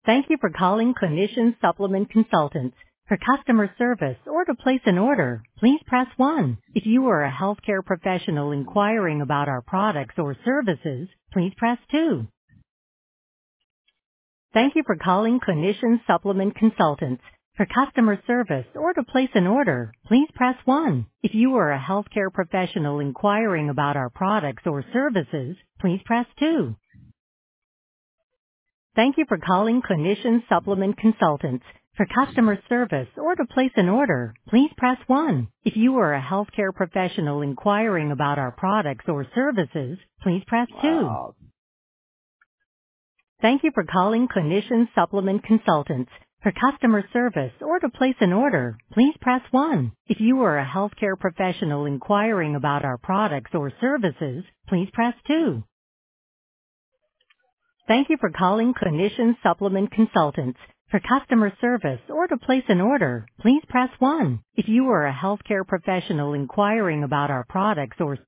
Thank you for calling Clinician Supplement Consultants. For customer service or to place an order, please press 1. If you are a healthcare professional inquiring about our products or services, please press 2. Thank you for calling Clinician Supplement Consultants. For customer service or to place an order, please press 1. If you are a healthcare professional inquiring about our products or services, please press 2. Thank you for calling Clinician Supplement Consultants. For customer service or to place an order, please press 1. If you are a healthcare professional inquiring about our products or services, please press 2. Wow. Thank you for calling Clinician Supplement Consultants. For customer service or to place an order, please press 1. If you are a healthcare professional inquiring about our products or services, please press 2. Thank you for calling Clinician Supplement Consultants. For customer service or to place an order, please press 1. If you are a healthcare professional inquiring about our products or